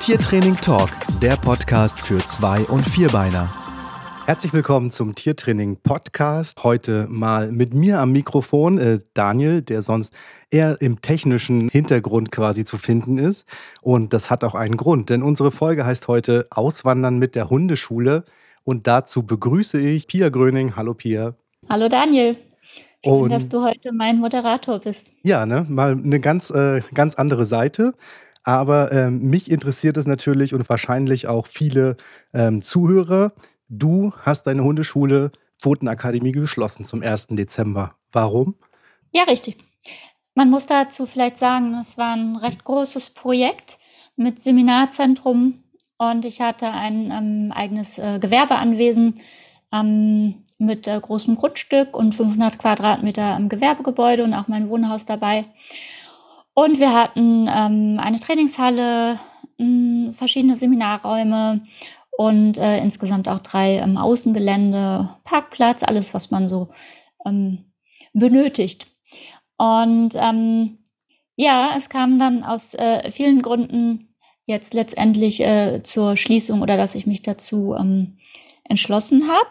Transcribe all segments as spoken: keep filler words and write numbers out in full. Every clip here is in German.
Tiertraining Talk, der Podcast für Zwei- und Vierbeiner. Herzlich willkommen zum Tiertraining Podcast. Heute mal mit mir am Mikrofon, äh, Daniel, der sonst eher im technischen Hintergrund quasi zu finden ist. Und das hat auch einen Grund, denn unsere Folge heißt heute Auswandern mit der Hundeschule. Und dazu begrüße ich Pia Gröning. Hallo Pia. Hallo Daniel. Schön, Und dass du heute mein Moderator bist. ja, ne, mal eine ganz, äh, ganz andere Seite. Aber ähm, mich interessiert es natürlich und wahrscheinlich auch viele ähm, Zuhörer. Du hast deine Hundeschule Pfotenakademie geschlossen zum ersten Dezember. Warum? Ja, richtig. Man muss dazu vielleicht sagen, es war ein recht großes Projekt mit Seminarzentrum und ich hatte ein ähm, eigenes äh, Gewerbeanwesen ähm, mit äh, großem Grundstück und fünfhundert Quadratmeter im Gewerbegebäude und auch mein Wohnhaus dabei. Und wir hatten ähm, eine Trainingshalle, mh, verschiedene Seminarräume und äh, insgesamt auch drei ähm, Außengelände, Parkplatz, alles, was man so ähm, benötigt. Und ähm, ja, es kam dann aus äh, vielen Gründen jetzt letztendlich äh, zur Schließung oder dass ich mich dazu ähm, entschlossen habe.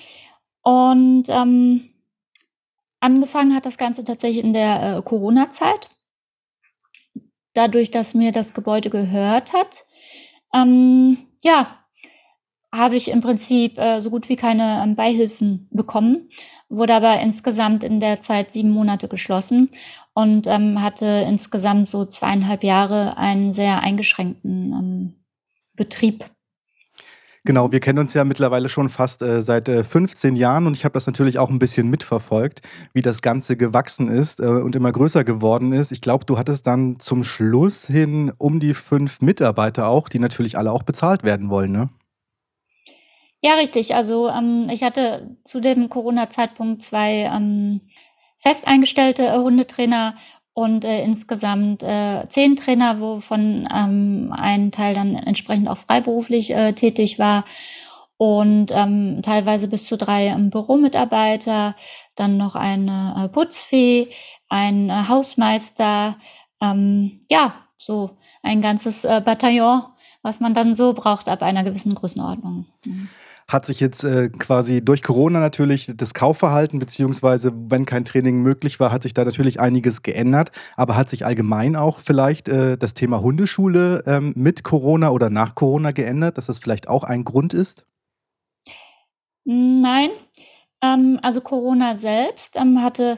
Und ähm, angefangen hat das Ganze tatsächlich in der äh, Corona-Zeit. Dadurch, dass mir das Gebäude gehört hat, ähm, ja, habe ich im Prinzip äh, so gut wie keine ähm, Beihilfen bekommen, wurde aber insgesamt in der Zeit sieben Monate geschlossen und ähm, hatte insgesamt so zweieinhalb Jahre einen sehr eingeschränkten ähm, Betrieb. Genau, wir kennen uns ja mittlerweile schon fast äh, seit äh, fünfzehn Jahren und ich habe das natürlich auch ein bisschen mitverfolgt, wie das Ganze gewachsen ist äh, und immer größer geworden ist. Ich glaube, du hattest dann zum Schluss hin um die fünf Mitarbeiter auch, die natürlich alle auch bezahlt werden wollen, ne? Ja, richtig. Also ähm, ich hatte zu dem Corona-Zeitpunkt zwei ähm, festeingestellte äh, Hundetrainer und äh, insgesamt äh, zehn Trainer, wovon ähm, ein Teil dann entsprechend auch freiberuflich äh, tätig war und ähm, teilweise bis zu drei ähm, Büromitarbeiter, dann noch eine äh, Putzfee, ein äh, Hausmeister, ähm, ja, so ein ganzes äh, Bataillon, was man dann so braucht ab einer gewissen Größenordnung. Mhm. Hat sich jetzt äh, quasi durch Corona natürlich das Kaufverhalten, beziehungsweise wenn kein Training möglich war, hat sich da natürlich einiges geändert. Aber hat sich allgemein auch vielleicht äh, das Thema Hundeschule ähm, mit Corona oder nach Corona geändert, dass das vielleicht auch ein Grund ist? Nein, ähm, also Corona selbst ähm, hatte,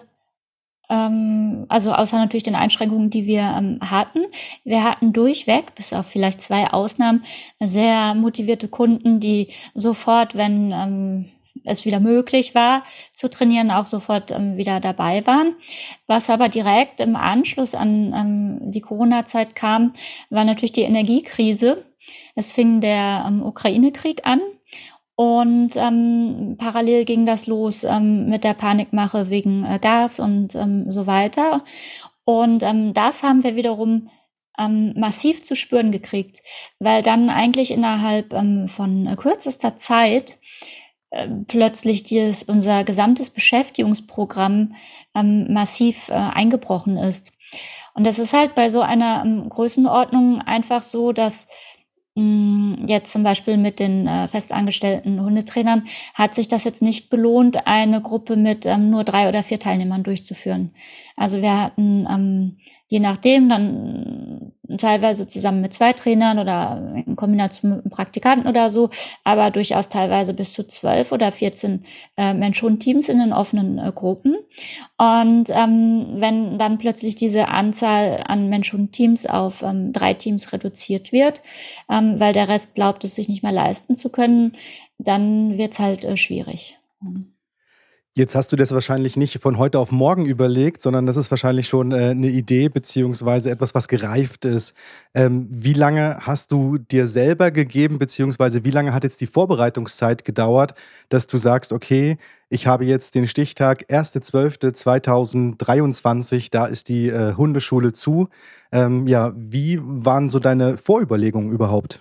ähm, also außer natürlich den Einschränkungen, die wir ähm, hatten. Wir hatten durchweg, bis auf vielleicht zwei Ausnahmen, sehr motivierte Kunden, die sofort, wenn ähm, es wieder möglich war, zu trainieren, auch sofort ähm, wieder dabei waren. Was aber direkt im Anschluss an ähm, die Corona-Zeit kam, war natürlich die Energiekrise. Es fing der ähm, Ukraine-Krieg an. Und ähm, parallel ging das los ähm, mit der Panikmache wegen äh, Gas und ähm, so weiter. Und ähm, das haben wir wiederum ähm, massiv zu spüren gekriegt, weil dann eigentlich innerhalb ähm, von äh, kürzester Zeit äh, plötzlich dieses, unser gesamtes Beschäftigungsprogramm ähm, massiv äh, eingebrochen ist. Und das ist halt bei so einer ähm, Größenordnung einfach so, dass jetzt zum Beispiel mit den äh, festangestellten Hundetrainern hat sich das jetzt nicht gelohnt, eine Gruppe mit ähm, nur drei oder vier Teilnehmern durchzuführen. Also wir hatten ähm, je nachdem dann teilweise zusammen mit zwei Trainern oder in Kombination mit einem Praktikanten oder so, aber durchaus teilweise bis zu zwölf oder vierzehn äh, Mensch-Hund-Teams in den offenen äh, Gruppen. Und ähm, wenn dann plötzlich diese Anzahl an Mensch-Hund-Teams auf ähm, drei Teams reduziert wird, ähm, weil der Rest glaubt, es sich nicht mehr leisten zu können, dann wird's halt äh, schwierig. Jetzt hast du das wahrscheinlich nicht von heute auf morgen überlegt, sondern das ist wahrscheinlich schon äh, eine Idee beziehungsweise etwas, was gereift ist. Ähm, wie lange hast du dir selber gegeben, beziehungsweise wie lange hat jetzt die Vorbereitungszeit gedauert, dass du sagst, okay, ich habe jetzt den Stichtag erster zwölfter zweitausenddreiundzwanzig, da ist die äh, Hundeschule zu. Ähm, ja, wie waren so deine Vorüberlegungen überhaupt?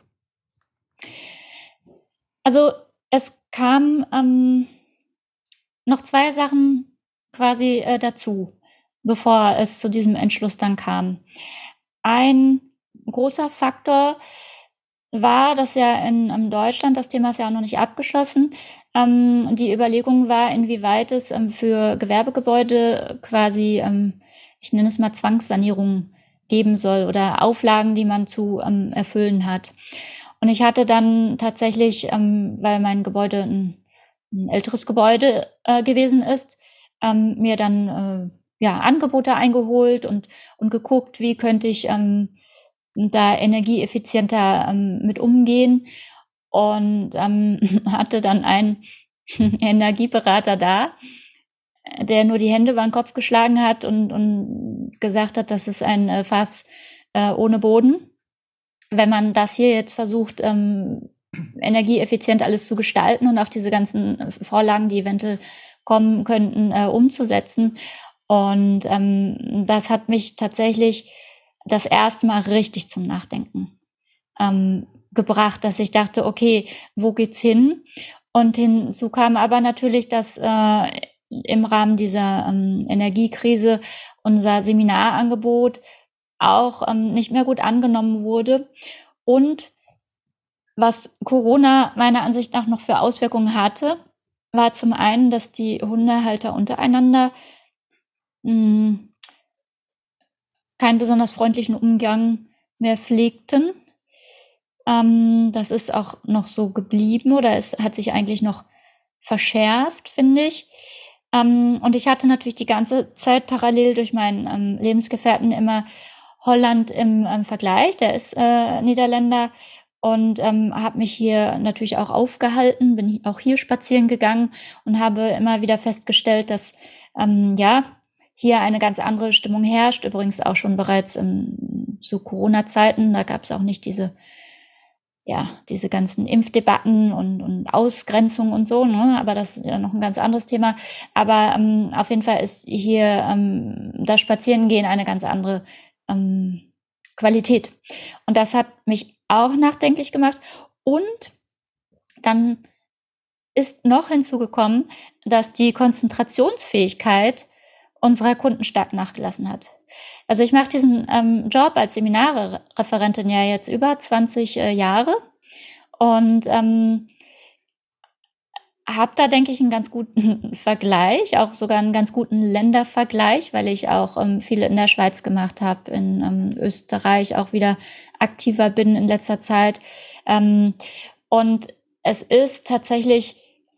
Also es kam ähm, noch zwei Sachen quasi äh, dazu, bevor es zu diesem Entschluss dann kam. Ein großer Faktor war das ja in, in Deutschland, das Thema ist ja auch noch nicht abgeschlossen. Ähm, die Überlegung war, inwieweit es ähm, für Gewerbegebäude quasi, ähm, ich nenne es mal Zwangssanierung geben soll oder Auflagen, die man zu ähm, erfüllen hat. Und ich hatte dann tatsächlich, ähm, weil mein Gebäude ein, ein älteres Gebäude äh, gewesen ist, ähm, mir dann äh, ja Angebote eingeholt und und geguckt, wie könnte ich ähm, da energieeffizienter ähm, mit umgehen und ähm, hatte dann einen Energieberater da, der nur die Hände über den Kopf geschlagen hat und, und gesagt hat, das ist ein äh, Fass äh, ohne Boden. Wenn man das hier jetzt versucht, ähm, energieeffizient alles zu gestalten und auch diese ganzen Vorlagen, die eventuell kommen könnten, äh, umzusetzen. Und ähm, das hat mich tatsächlich das erste Mal richtig zum Nachdenken ähm, gebracht, dass ich dachte, okay, wo geht's hin? Und hinzu kam aber natürlich, dass äh, im Rahmen dieser ähm, Energiekrise unser Seminarangebot auch ähm, nicht mehr gut angenommen wurde. Und was Corona meiner Ansicht nach noch für Auswirkungen hatte, war zum einen, dass die Hundehalter untereinander mh, keinen besonders freundlichen Umgang mehr pflegten. Ähm, das ist auch noch so geblieben oder es hat sich eigentlich noch verschärft, finde ich. Ähm, und ich hatte natürlich die ganze Zeit parallel durch meinen ähm, Lebensgefährten immer Holland im ähm, Vergleich. Der ist äh, Niederländer und ähm, habe mich hier natürlich auch aufgehalten, bin auch hier spazieren gegangen und habe immer wieder festgestellt, dass ähm, ja hier eine ganz andere Stimmung herrscht. Übrigens auch schon bereits ähm, zu Corona-Zeiten, da gab es auch nicht diese ja, diese ganzen Impfdebatten und, und Ausgrenzung und so, ne? Aber das ist ja noch ein ganz anderes Thema. Aber ähm, auf jeden Fall ist hier ähm, das Spazierengehen eine ganz andere ähm, Qualität. Und das hat mich auch nachdenklich gemacht. Und dann ist noch hinzugekommen, dass die Konzentrationsfähigkeit unserer Kunden stark nachgelassen hat. Also ich mache diesen ähm, Job als Seminarreferentin ja jetzt über zwanzig äh, Jahre und ähm, habe da, denke ich, einen ganz guten Vergleich, auch sogar einen ganz guten Ländervergleich, weil ich auch ähm, viele in der Schweiz gemacht habe, in ähm, Österreich auch wieder aktiver bin in letzter Zeit. Ähm, und es ist tatsächlich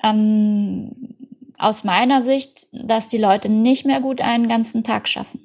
ähm, aus meiner Sicht, dass die Leute nicht mehr gut einen ganzen Tag schaffen.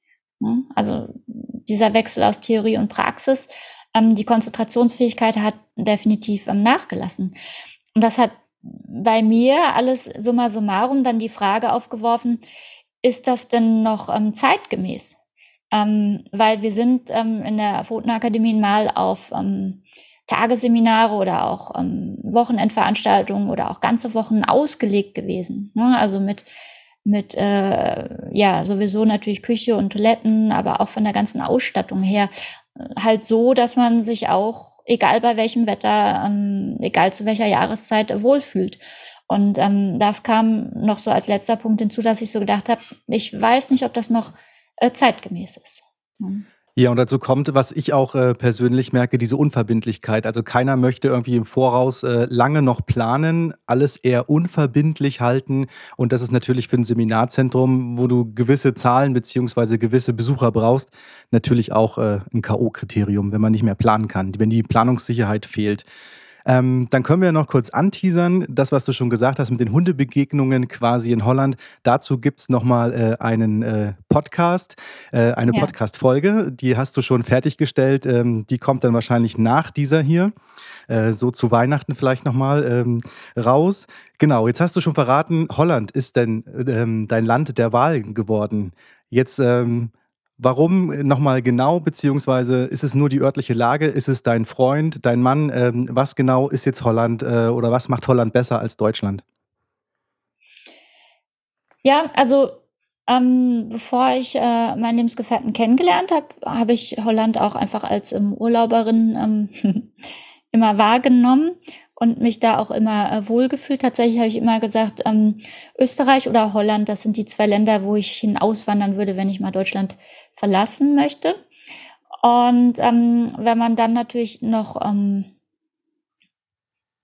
Also dieser Wechsel aus Theorie und Praxis, ähm, die Konzentrationsfähigkeit hat definitiv ähm, nachgelassen. Und das hat bei mir alles summa summarum dann die Frage aufgeworfen, ist das denn noch ähm, zeitgemäß? Ähm, weil wir sind ähm, in der Pfotenakademie mal auf ähm, Tagesseminare oder auch ähm, Wochenendveranstaltungen oder auch ganze Wochen ausgelegt gewesen. Ne? Also mit mit äh, ja sowieso natürlich Küche und Toiletten, aber auch von der ganzen Ausstattung her halt so, dass man sich auch, egal bei welchem Wetter, ähm, egal zu welcher Jahreszeit, wohlfühlt. Und ähm, das kam noch so als letzter Punkt hinzu, dass ich so gedacht habe, ich weiß nicht, ob das noch äh, zeitgemäß ist. Mhm. Ja, und dazu kommt, was ich auch äh, persönlich merke, diese Unverbindlichkeit. Also keiner möchte irgendwie im Voraus äh, lange noch planen, alles eher unverbindlich halten. Und das ist natürlich für ein Seminarzentrum, wo du gewisse Zahlen beziehungsweise gewisse Besucher brauchst, natürlich auch äh, ein K O-Kriterium, wenn man nicht mehr planen kann, wenn die Planungssicherheit fehlt. Ähm, dann können wir noch kurz anteasern, das, was du schon gesagt hast mit den Hundebegegnungen quasi in Holland. Dazu gibt es nochmal äh, einen äh, Podcast, äh, eine Ja. Podcast-Folge, die hast du schon fertiggestellt. Ähm, die kommt dann wahrscheinlich nach dieser hier, äh, so zu Weihnachten vielleicht nochmal ähm, raus. Genau, jetzt hast du schon verraten, Holland ist denn ähm, dein Land der Wahl geworden. Jetzt ähm, warum nochmal genau, beziehungsweise ist es nur die örtliche Lage? Ist es dein Freund, dein Mann? Ähm, was genau ist jetzt Holland äh, oder was macht Holland besser als Deutschland? Ja, also ähm, bevor ich äh, meinen Lebensgefährten kennengelernt habe, habe ich Holland auch einfach als ähm, Urlauberin ähm, immer wahrgenommen und mich da auch immer äh, wohlgefühlt. Tatsächlich habe ich immer gesagt, ähm, Österreich oder Holland, das sind die zwei Länder, wo ich hin auswandern würde, wenn ich mal Deutschland verlassen möchte. Und ähm, wenn man dann natürlich noch ähm,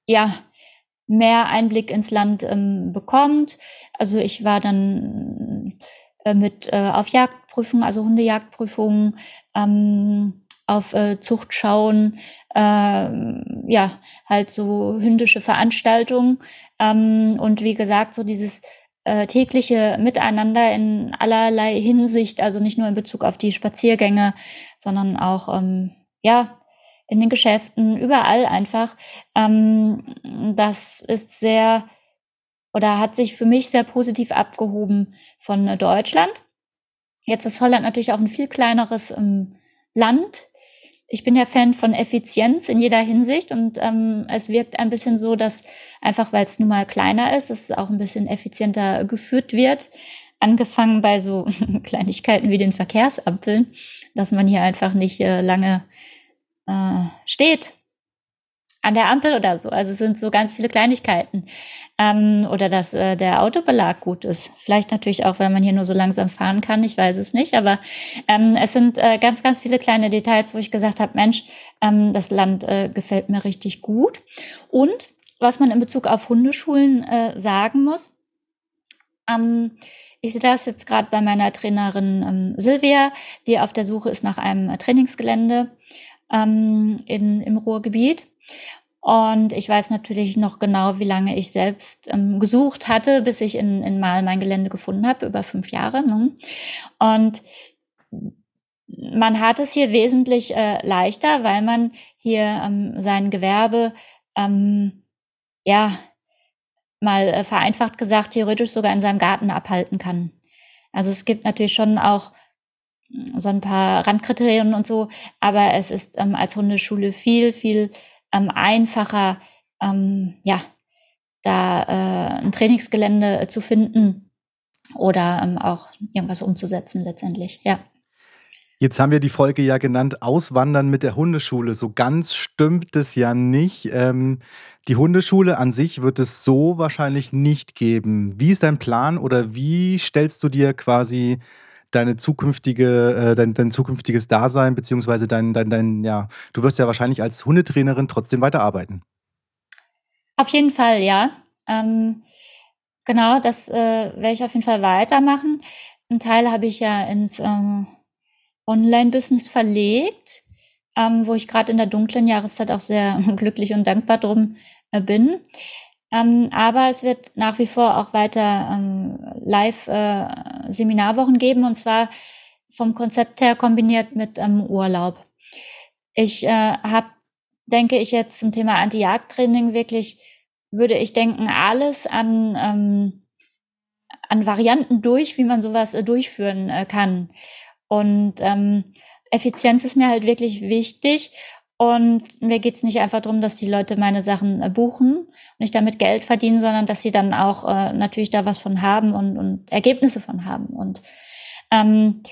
ja, mehr Einblick ins Land ähm, bekommt. Also ich war dann äh, mit äh, auf Jagdprüfungen, also Hundejagdprüfungen, ähm, auf äh, Zuchtschauen, ähm, ja, halt so hündische Veranstaltungen. Ähm, und wie gesagt, so dieses äh, tägliche Miteinander in allerlei Hinsicht, also nicht nur in Bezug auf die Spaziergänge, sondern auch, ähm, ja, in den Geschäften, überall einfach. Ähm, das ist sehr oder hat sich für mich sehr positiv abgehoben von äh, Deutschland. Jetzt ist Holland natürlich auch ein viel kleineres ähm, Land. Ich bin ja Fan von Effizienz in jeder Hinsicht und ähm, es wirkt ein bisschen so, dass einfach, weil es nun mal kleiner ist, es auch ein bisschen effizienter geführt wird. Angefangen bei so Kleinigkeiten wie den Verkehrsampeln, dass man hier einfach nicht äh, lange äh, steht an der Ampel oder so. Also es sind so ganz viele Kleinigkeiten. Ähm, oder dass äh, der Autobelag gut ist. Vielleicht natürlich auch, weil man hier nur so langsam fahren kann. Ich weiß es nicht. Aber ähm, es sind äh, ganz, ganz viele kleine Details, wo ich gesagt habe, Mensch, ähm, das Land äh, gefällt mir richtig gut. Und was man in Bezug auf Hundeschulen äh, sagen muss, ähm, ich sehe das jetzt gerade bei meiner Trainerin ähm, Silvia, die auf der Suche ist nach einem äh, Trainingsgelände ähm, in, im Ruhrgebiet. Und ich weiß natürlich noch genau, wie lange ich selbst ähm, gesucht hatte, bis ich in, in Mal mein Gelände gefunden habe, über fünf Jahre. Ne? Und man hat es hier wesentlich äh, leichter, weil man hier ähm, sein Gewerbe, ähm, ja, mal äh, vereinfacht gesagt, theoretisch sogar in seinem Garten abhalten kann. Also es gibt natürlich schon auch so ein paar Randkriterien und so, aber es ist ähm, als Hundeschule viel, viel ähm, einfacher, ähm, ja, da äh, ein Trainingsgelände äh, zu finden oder ähm, auch irgendwas umzusetzen letztendlich, ja. Jetzt haben wir die Folge ja genannt, Auswandern mit der Hundeschule. So ganz stimmt es ja nicht. Ähm, die Hundeschule an sich wird es so wahrscheinlich nicht geben. Wie ist dein Plan oder wie stellst du dir quasi deine zukünftige, äh, dein, dein zukünftiges Dasein, beziehungsweise dein, dein, dein, ja, du wirst ja wahrscheinlich als Hundetrainerin trotzdem weiterarbeiten. Auf jeden Fall, ja. Ähm, genau, das äh, werde ich auf jeden Fall weitermachen. Einen Teil habe ich ja ins ähm, Online-Business verlegt, ähm, wo ich gerade in der dunklen Jahreszeit auch sehr glücklich und dankbar drum äh, bin. Ähm, aber es wird nach wie vor auch weiter ähm, Live-Seminarwochen äh, geben, und zwar vom Konzept her kombiniert mit ähm, Urlaub. Ich äh, habe, denke ich jetzt zum Thema Anti-Jagd-Training wirklich, würde ich denken, alles an, ähm, an Varianten durch, wie man sowas äh, durchführen äh, kann. Und ähm, Effizienz ist mir halt wirklich wichtig. Und mir geht's nicht einfach darum, dass die Leute meine Sachen äh, buchen und ich damit Geld verdienen, sondern dass sie dann auch äh, natürlich da was von haben und, und Ergebnisse von haben. Und ähm,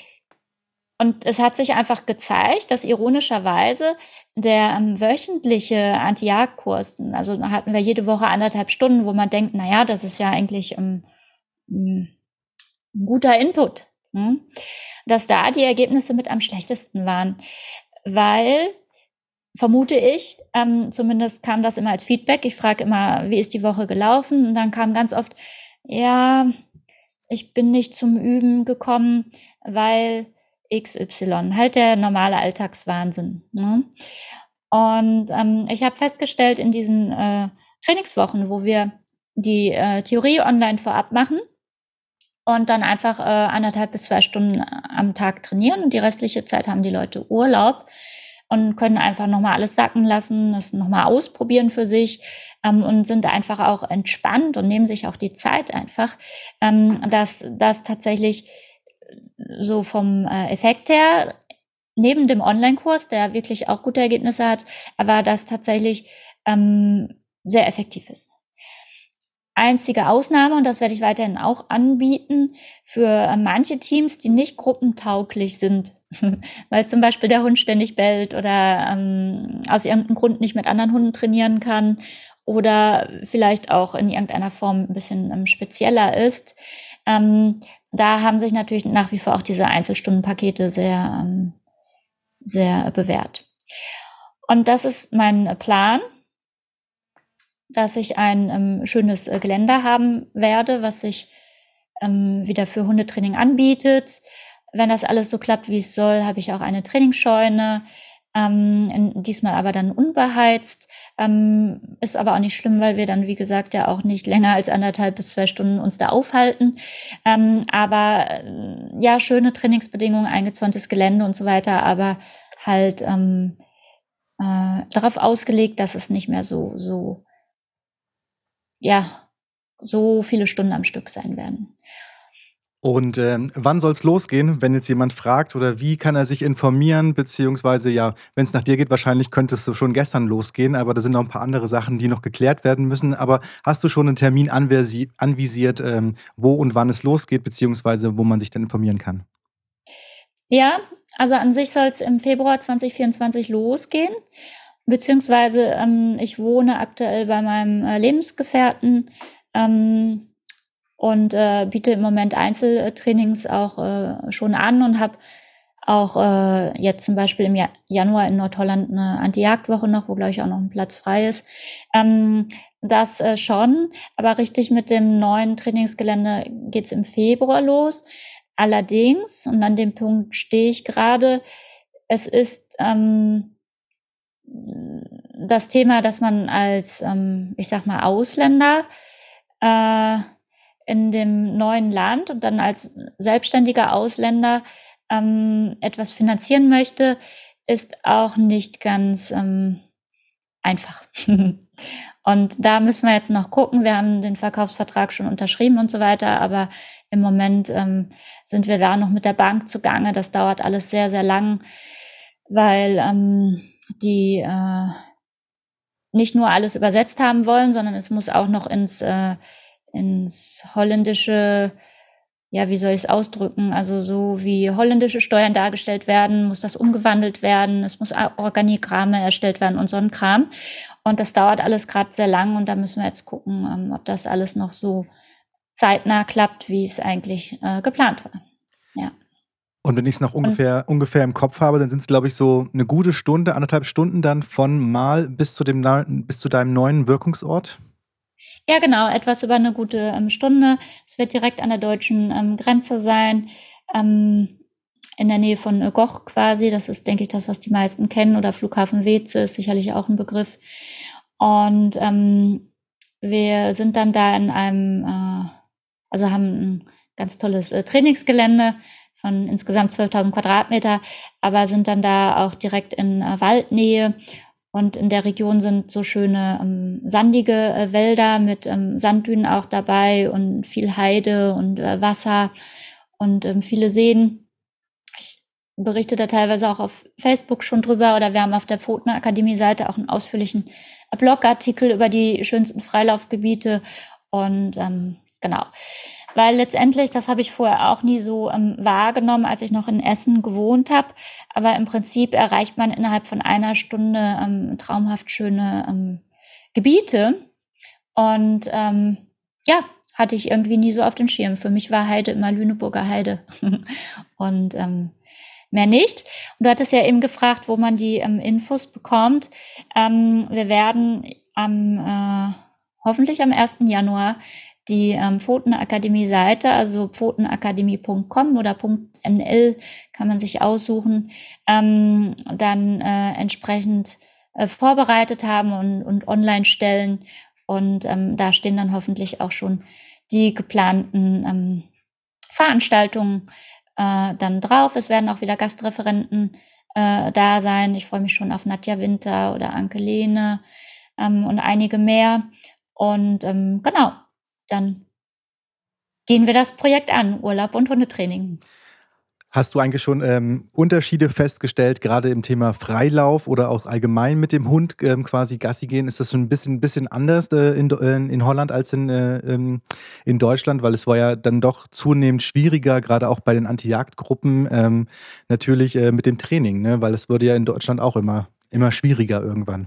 und es hat sich einfach gezeigt, dass ironischerweise der ähm, wöchentliche Anti-Jagd-Kurs, also da hatten wir jede Woche anderthalb Stunden, wo man denkt, na ja, das ist ja eigentlich ähm, ein guter Input, hm? Dass da die Ergebnisse mit am schlechtesten waren, weil, vermute ich, ähm, zumindest kam das immer als Feedback, ich frage immer, wie ist die Woche gelaufen? Und dann kam ganz oft, ja, ich bin nicht zum Üben gekommen, weil X Y, halt der normale Alltagswahnsinn. Ne? Und ähm, ich habe festgestellt in diesen äh, Trainingswochen, wo wir die äh, Theorie online vorab machen und dann einfach äh, anderthalb bis zwei Stunden am Tag trainieren und die restliche Zeit haben die Leute Urlaub und können einfach nochmal alles sacken lassen, das nochmal ausprobieren für sich ähm, und sind einfach auch entspannt und nehmen sich auch die Zeit einfach, ähm, dass das tatsächlich so vom äh, Effekt her, neben dem Online-Kurs, der wirklich auch gute Ergebnisse hat, aber das tatsächlich ähm, sehr effektiv ist. Einzige Ausnahme, und das werde ich weiterhin auch anbieten, für äh, manche Teams, die nicht gruppentauglich sind, weil zum Beispiel der Hund ständig bellt oder ähm, aus irgendeinem Grund nicht mit anderen Hunden trainieren kann oder vielleicht auch in irgendeiner Form ein bisschen ähm, spezieller ist. Ähm, da haben sich natürlich nach wie vor auch diese Einzelstundenpakete sehr, ähm, sehr bewährt. Und das ist mein Plan. dass ich ein ähm, schönes äh, Geländer haben werde, was sich ähm, wieder für Hundetraining anbietet. Wenn das alles so klappt, wie es soll, habe ich auch eine Trainingsscheune. Ähm, in, diesmal aber dann unbeheizt. Ähm, ist aber auch nicht schlimm, weil wir dann, wie gesagt, ja auch nicht länger als anderthalb bis zwei Stunden uns da aufhalten. Ähm, aber äh, ja, schöne Trainingsbedingungen, eingezäuntes Gelände und so weiter, aber halt ähm, äh, darauf ausgelegt, dass es nicht mehr so, so, ja, so viele Stunden am Stück sein werden. Und ähm, wann soll es losgehen, wenn jetzt jemand fragt, oder wie kann er sich informieren, beziehungsweise ja, wenn es nach dir geht, wahrscheinlich könntest du schon gestern losgehen, aber da sind noch ein paar andere Sachen, die noch geklärt werden müssen. Aber hast du schon einen Termin anvisi anvisiert, ähm, wo und wann es losgeht, beziehungsweise wo man sich dann informieren kann? Ja, also an sich soll es im Februar zwanzig vierundzwanzig losgehen, beziehungsweise ähm, ich wohne aktuell bei meinem äh, Lebensgefährten ähm, und äh, biete im Moment Einzeltrainings auch äh, schon an und habe auch äh, jetzt zum Beispiel im Ja- Januar in Nordholland eine Anti-Jagd-Woche noch, wo, glaube ich, auch noch ein Platz frei ist. Ähm, das äh, schon, aber richtig mit dem neuen Trainingsgelände geht's im Februar los. Allerdings, und an dem Punkt stehe ich gerade, es ist ähm, das Thema, dass man als, ähm, ich sag mal, Ausländer äh, in dem neuen Land und dann als selbstständiger Ausländer ähm, etwas finanzieren möchte, ist auch nicht ganz ähm, einfach. Und da müssen wir jetzt noch gucken. Wir haben den Verkaufsvertrag schon unterschrieben und so weiter, aber im Moment ähm, sind wir da noch mit der Bank zugange. Das dauert alles sehr, sehr lang, weil ähm, die äh, nicht nur alles übersetzt haben wollen, sondern es muss auch noch ins, äh, ins holländische, ja, wie soll ich es ausdrücken? Also so wie holländische Steuern dargestellt werden, muss das umgewandelt werden, es muss Organigramme erstellt werden und so ein Kram. Und das dauert alles gerade sehr lang und da müssen wir jetzt gucken, ähm, ob das alles noch so zeitnah klappt, wie es eigentlich äh, geplant war. Ja. Und wenn ich es noch Und ungefähr, ungefähr im Kopf habe, dann sind es, glaube ich, so eine gute Stunde, anderthalb Stunden dann von Mal bis zu, dem, neu- bis zu deinem neuen Wirkungsort. ja, genau, etwas über eine gute ähm, Stunde. Es wird direkt an der deutschen ähm, Grenze sein, ähm, in der Nähe von äh, Goch quasi. Das ist, denke ich, das, was die meisten kennen. Oder Flughafen Weeze ist sicherlich auch ein Begriff. Und ähm, wir sind dann da in einem, äh, also haben ein ganz tolles äh, Trainingsgelände von insgesamt zwölftausend Quadratmeter, aber sind dann da auch direkt in äh, Waldnähe. Und in der Region sind so schöne ähm, sandige äh, Wälder mit ähm, Sanddünen auch dabei und viel Heide und äh, Wasser und ähm, viele Seen. Ich berichte da teilweise auch auf Facebook schon drüber oder wir haben auf der Pfotenakademie-Seite auch einen ausführlichen Blogartikel über die schönsten Freilaufgebiete und ähm, genau. Weil letztendlich, das habe ich vorher auch nie so ähm, wahrgenommen, als ich noch in Essen gewohnt habe. Aber im Prinzip erreicht man innerhalb von einer Stunde ähm, traumhaft schöne ähm, Gebiete. Und ähm, ja, hatte ich irgendwie nie so auf den Schirm. Für mich war Heide immer Lüneburger Heide. Und ähm, mehr nicht. Und du hattest ja eben gefragt, wo man die ähm, Infos bekommt. Ähm, wir werden am äh, hoffentlich am ersten Januar die ähm, Pfotenakademie-Seite, also pfotenakademie punkt com oder .nl kann man sich aussuchen, ähm, dann äh, entsprechend äh, vorbereitet haben und, und online stellen. Und ähm, da stehen dann hoffentlich auch schon die geplanten ähm, Veranstaltungen äh, dann drauf. Es werden auch wieder Gastreferenten äh, da sein. Ich freue mich schon auf Nadja Winter oder Anke Lehne ähm, und einige mehr. Und ähm, genau, dann gehen wir das Projekt an, Urlaub und Hundetraining. Hast du eigentlich schon ähm, Unterschiede festgestellt, gerade im Thema Freilauf oder auch allgemein mit dem Hund ähm, quasi Gassi gehen? Ist das schon ein bisschen, bisschen anders äh, in, äh, in Holland als in, äh, ähm, in Deutschland? Weil es war ja dann doch zunehmend schwieriger, gerade auch bei den Anti-Jagd-Gruppen, ähm, natürlich äh, mit dem Training, ne? Weil es wurde ja in Deutschland auch immer, immer schwieriger irgendwann.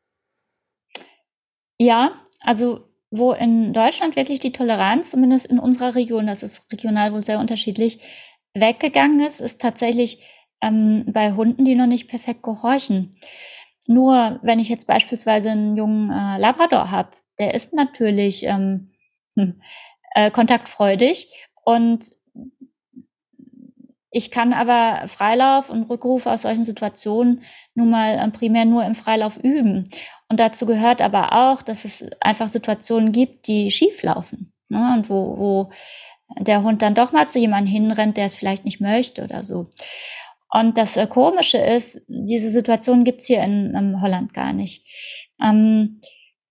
Ja, also wo in Deutschland wirklich die Toleranz, zumindest in unserer Region, das ist regional wohl sehr unterschiedlich, weggegangen ist, ist tatsächlich ähm, bei Hunden, die noch nicht perfekt gehorchen. Nur wenn ich jetzt beispielsweise einen jungen äh, Labrador habe, der ist natürlich ähm, hm, äh, kontaktfreudig und ich kann aber Freilauf und Rückruf aus solchen Situationen nun mal ähm, primär nur im Freilauf üben. Und dazu gehört aber auch, dass es einfach Situationen gibt, die schief laufen, ne? Und wo, wo der Hund dann doch mal zu jemandem hinrennt, der es vielleicht nicht möchte oder so. Und das äh, Komische ist, diese Situation gibt's hier in, in Holland gar nicht. Ähm,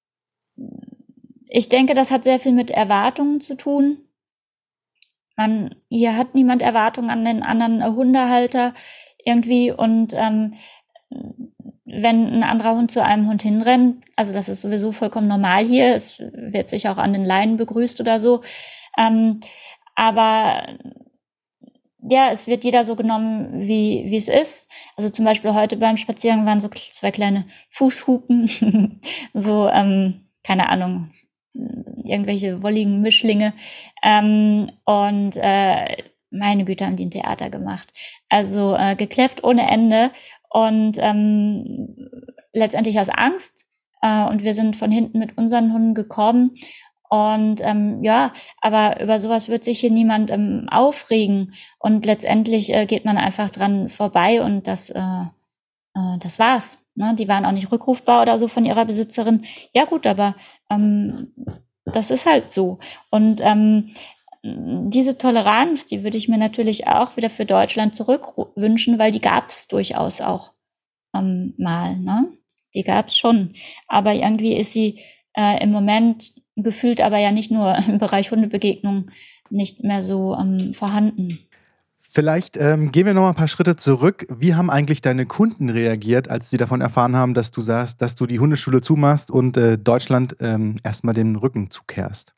ich denke, das hat sehr viel mit Erwartungen zu tun. Man, hier hat niemand Erwartungen an den anderen äh, Hundehalter irgendwie und ähm, wenn ein anderer Hund zu einem Hund hinrennt, also das ist sowieso vollkommen normal hier, es wird sich auch an den Leinen begrüßt oder so, ähm, aber ja, es wird jeder so genommen, wie wie es ist. Also zum Beispiel heute beim Spaziergang waren so zwei kleine Fußhupen, so, ähm, keine Ahnung, irgendwelche wolligen Mischlinge. Ähm, und äh, meine Güte, haben die ein Theater gemacht. Also äh, gekläfft ohne Ende und ähm, letztendlich aus Angst. Äh, und wir sind von hinten mit unseren Hunden gekommen. Und ähm, ja, aber über sowas wird sich hier niemand ähm, aufregen. Und letztendlich äh, geht man einfach dran vorbei und das, äh, äh, das war's. Ne? Die waren auch nicht rückrufbar oder so von ihrer Besitzerin. Ja gut, aber ähm, das ist halt so. Und ähm, diese Toleranz, die würde ich mir natürlich auch wieder für Deutschland zurückwünschen, weil die gab es durchaus auch ähm, mal. Ne? Die gab es schon. Aber irgendwie ist sie äh, im Moment gefühlt aber ja nicht nur im Bereich Hundebegegnung nicht mehr so ähm, vorhanden. Vielleicht ähm, gehen wir noch mal ein paar Schritte zurück. Wie haben eigentlich deine Kunden reagiert, als sie davon erfahren haben, dass du sagst, dass du die Hundeschule zumachst und äh, Deutschland ähm, erstmal den Rücken zukehrst?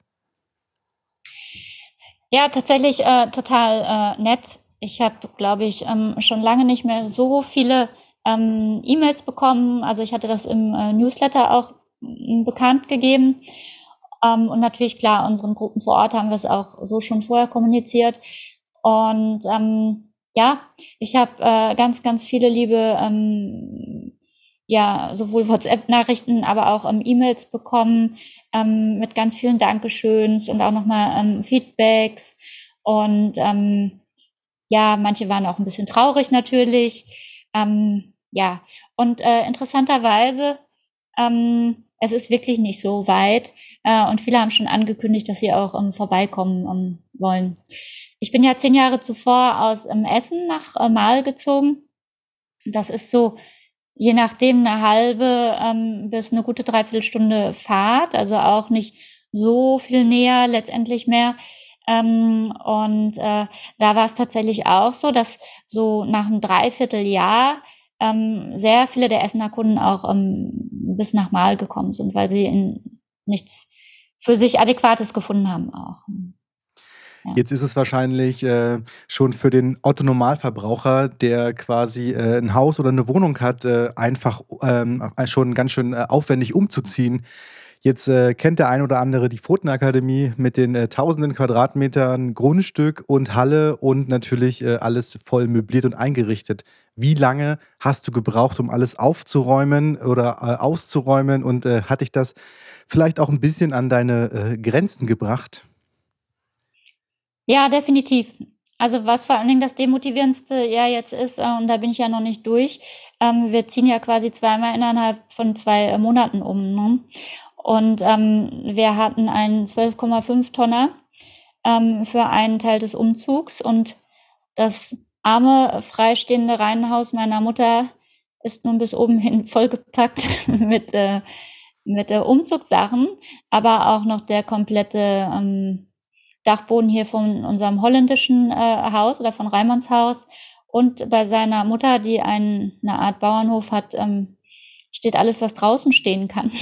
Ja, tatsächlich äh, total äh, nett. Ich habe, glaube ich, ähm, schon lange nicht mehr so viele ähm, E-Mails bekommen. Also ich hatte das im äh, Newsletter auch m, bekannt gegeben. Ähm, und natürlich, klar, unseren Gruppen vor Ort haben wir es auch so schon vorher kommuniziert. Und ähm, ja, ich habe äh, ganz, ganz viele liebe, ähm, ja, sowohl WhatsApp-Nachrichten, aber auch ähm, E-Mails bekommen ähm, mit ganz vielen Dankeschöns und auch nochmal ähm, Feedbacks. Und ähm, ja, manche waren auch ein bisschen traurig natürlich. Ähm, ja, und äh, interessanterweise, ähm, es ist wirklich nicht so weit. Äh, und viele haben schon angekündigt, dass sie auch ähm, vorbeikommen ähm, wollen. Ich bin ja zehn Jahre zuvor aus ähm, Essen nach äh, Marl gezogen. Das ist so, je nachdem, eine halbe ähm, bis eine gute Dreiviertelstunde Fahrt, also auch nicht so viel näher letztendlich mehr. Ähm, und äh, da war es tatsächlich auch so, dass so nach einem Dreivierteljahr ähm, sehr viele der Essener Kunden auch ähm, bis nach Marl gekommen sind, weil sie in nichts für sich Adäquates gefunden haben auch. Ja. Jetzt ist es wahrscheinlich äh, schon für den Otto-Normalverbraucher, der quasi äh, ein Haus oder eine Wohnung hat, äh, einfach ähm, schon ganz schön äh, aufwendig umzuziehen. Jetzt äh, kennt der ein oder andere die Pfotenakademie mit den äh, tausenden Quadratmetern Grundstück und Halle und natürlich äh, alles voll möbliert und eingerichtet. Wie lange hast du gebraucht, um alles aufzuräumen oder äh, auszuräumen und äh, hat dich das vielleicht auch ein bisschen an deine äh, Grenzen gebracht? Ja, definitiv. Also was vor allen Dingen das Demotivierendste ja jetzt ist, äh, und da bin ich ja noch nicht durch, ähm, wir ziehen ja quasi zweimal innerhalb von zwei äh, Monaten um. Ne? Und ähm, wir hatten einen zwölf Komma fünf Tonner ähm, für einen Teil des Umzugs und das arme, freistehende Reihenhaus meiner Mutter ist nun bis oben hin vollgepackt mit, äh, mit äh, Umzugssachen, aber auch noch der komplette ähm, Dachboden hier von unserem holländischen äh, Haus oder von Reimanns Haus und bei seiner Mutter, die ein, eine Art Bauernhof hat, ähm, steht alles, was draußen stehen kann.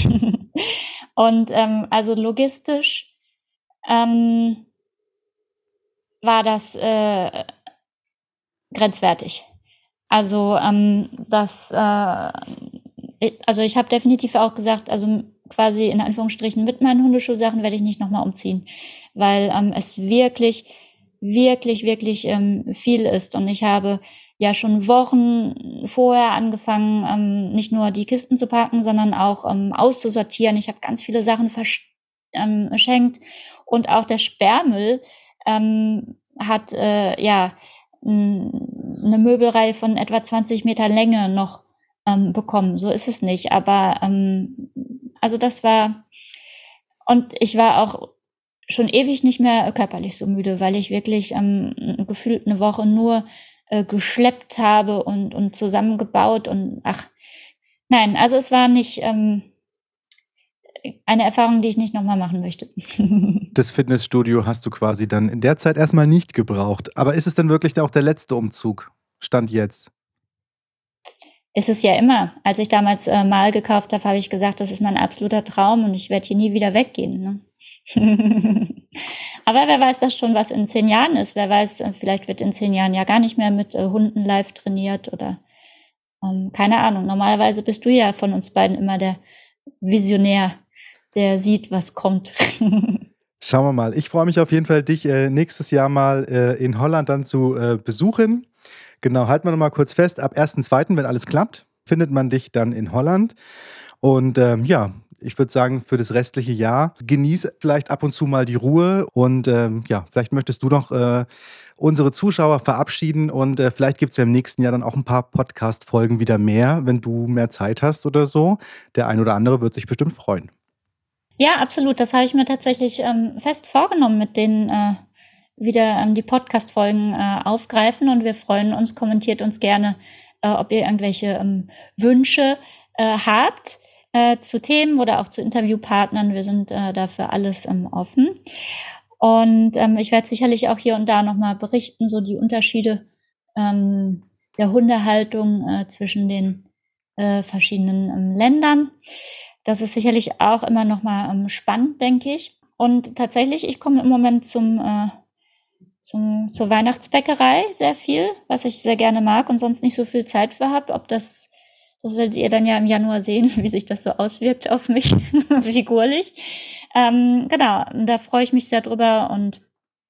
Und ähm, also logistisch ähm, war das äh, grenzwertig. Also ähm, das, äh, also ich habe definitiv auch gesagt, also quasi in Anführungsstrichen mit meinen Hundeschulsachen werde ich nicht nochmal umziehen, weil ähm, es wirklich wirklich, wirklich ähm, viel ist. Und ich habe ja schon Wochen vorher angefangen, ähm, nicht nur die Kisten zu packen, sondern auch ähm, auszusortieren. Ich habe ganz viele Sachen verschenkt. Ähm, und auch der Sperrmüll ähm, hat äh, ja n- eine Möbelreihe von etwa zwanzig Meter Länge noch ähm, bekommen. So ist es nicht. Aber ähm, also das war, und ich war auch schon ewig nicht mehr körperlich so müde, weil ich wirklich ähm, gefühlt eine Woche nur äh, geschleppt habe und, und zusammengebaut und ach, nein, also es war nicht ähm, eine Erfahrung, die ich nicht nochmal machen möchte. Das Fitnessstudio hast du quasi dann in der Zeit erstmal nicht gebraucht. Aber ist es denn wirklich auch der letzte Umzug? Stand jetzt? Ist es ja immer. Als ich damals äh, Mal gekauft habe, habe ich gesagt, das ist mein absoluter Traum und ich werde hier nie wieder weggehen. Ne? Aber wer weiß das schon, was in zehn Jahren ist. Wer weiß, vielleicht wird in zehn Jahren ja gar nicht mehr mit äh, Hunden live trainiert oder ähm, keine Ahnung. Normalerweise bist du ja von uns beiden immer der Visionär, der sieht, was kommt. Schauen wir mal. Ich freue mich auf jeden Fall, dich äh, nächstes Jahr mal äh, in Holland dann zu äh, besuchen. Genau, halten wir noch mal kurz fest. Ab ersten zweiten, wenn alles klappt, findet man dich dann in Holland. Und ähm, ja, ich würde sagen, für das restliche Jahr genieß vielleicht ab und zu mal die Ruhe. Und ähm, ja, vielleicht möchtest du noch äh, unsere Zuschauer verabschieden. Und äh, vielleicht gibt es ja im nächsten Jahr dann auch ein paar Podcast-Folgen wieder mehr, wenn du mehr Zeit hast oder so. Der ein oder andere wird sich bestimmt freuen. Ja, absolut. Das habe ich mir tatsächlich ähm, fest vorgenommen, mit denen äh, wieder ähm, die Podcast-Folgen äh, aufgreifen. Und wir freuen uns, kommentiert uns gerne, äh, ob ihr irgendwelche ähm, Wünsche äh, habt äh, zu Themen oder auch zu Interviewpartnern. Wir sind äh, dafür alles ähm, offen. Und ähm, ich werde sicherlich auch hier und da nochmal berichten, so die Unterschiede ähm, der Hundehaltung äh, zwischen den äh, verschiedenen ähm, Ländern. Das ist sicherlich auch immer noch mal ähm, spannend, denke ich. Und tatsächlich, ich komme im Moment zum, äh, zum zur Weihnachtsbäckerei sehr viel, was ich sehr gerne mag und sonst nicht so viel Zeit für habe. Ob das, das werdet ihr dann ja im Januar sehen, wie sich das so auswirkt auf mich figurlich. Ähm, genau, da freue ich mich sehr drüber. Und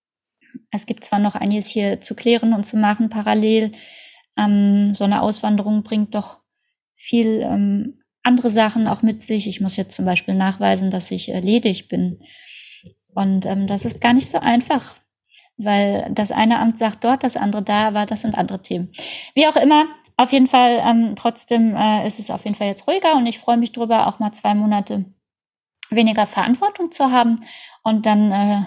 es gibt zwar noch einiges hier zu klären und zu machen parallel. Ähm, so eine Auswanderung bringt doch viel ähm, andere Sachen auch mit sich. Ich muss jetzt zum Beispiel nachweisen, dass ich äh, ledig bin. Und ähm, das ist gar nicht so einfach, weil das eine Amt sagt dort, das andere da, aber das sind andere Themen. Wie auch immer, auf jeden Fall, ähm, trotzdem äh, ist es auf jeden Fall jetzt ruhiger und ich freue mich drüber, auch mal zwei Monate weniger Verantwortung zu haben. Und dann äh,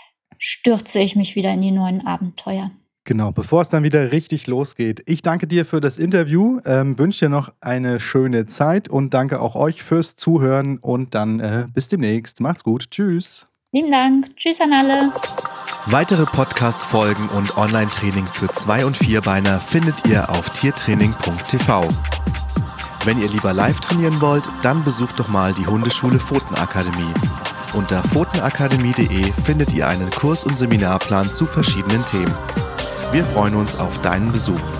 stürze ich mich wieder in die neuen Abenteuer. Genau, bevor es dann wieder richtig losgeht. Ich danke dir für das Interview, ähm, wünsche dir noch eine schöne Zeit und danke auch euch fürs Zuhören und dann äh, bis demnächst. Macht's gut. Tschüss. Vielen Dank. Tschüss an alle. Weitere Podcast-Folgen und Online-Training für Zwei- und Vierbeiner findet ihr auf tiertraining punkt t v. Wenn ihr lieber live trainieren wollt, dann besucht doch mal die Hundeschule Pfotenakademie. Unter pfotenakademie punkt de findet ihr einen Kurs- und Seminarplan zu verschiedenen Themen. Wir freuen uns auf deinen Besuch.